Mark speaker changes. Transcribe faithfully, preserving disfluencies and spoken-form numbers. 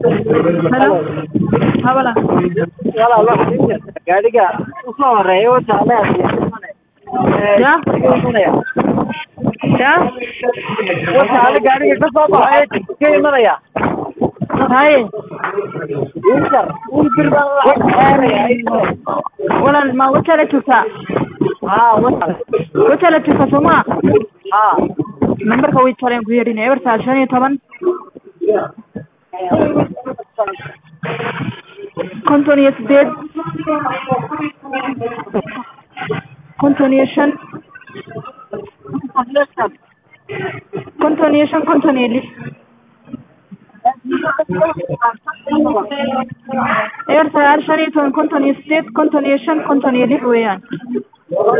Speaker 1: halo habala
Speaker 2: Wala Allah gaadiga u soo horeeyo jacleed
Speaker 1: ya ya
Speaker 2: wata hada gaadiga ka soo baxay ka imanaya
Speaker 1: haye
Speaker 2: inter uu birbaan
Speaker 1: wala ma wata la tuka
Speaker 2: ha wata
Speaker 1: wata la tuka soma
Speaker 2: ha
Speaker 1: numberka way tareen ku yeedhin eberta shan iyo toban konton iyo sideed konton iyo shan konton iyo shan konton iyo lix eber sagaal shan iyo toban konton iyo sideed konton iyo shan konton iyo lix weeyaan